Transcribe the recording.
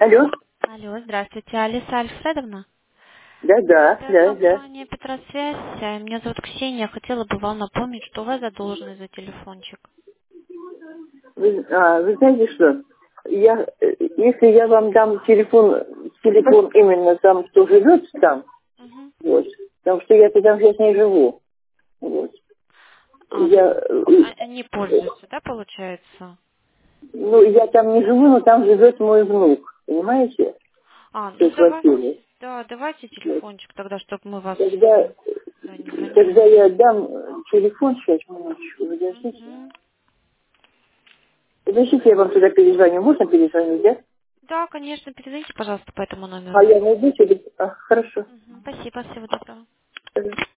Алло. Алло, здравствуйте, Алиса Альфредовна. Это Да. компания Петросвязь. Меня зовут Ксения. Хотела бы вам напомнить, что у вас задолженность за телефончик. Вы знаете что? Если я вам дам телефон именно там, кто живет там, Мгм. вот, потому что я там сейчас не живу, вот. То Я, есть они пользуются, да, получается? ну, я там не живу, но там живет мой внук, понимаете, в Ну той квартире. давайте, да, давайте Вот. телефончик тогда, чтобы мы вас Тогда, не звонили. тогда я дам телефон, сейчас, минуточку, подождите. Мгм. Подождите, я вам туда перезвоню. Можно перезвонить, да? Да, конечно, перезвоните, пожалуйста, по этому А номеру. я найду телефон. Хорошо. Мгм. Спасибо, всего доброго.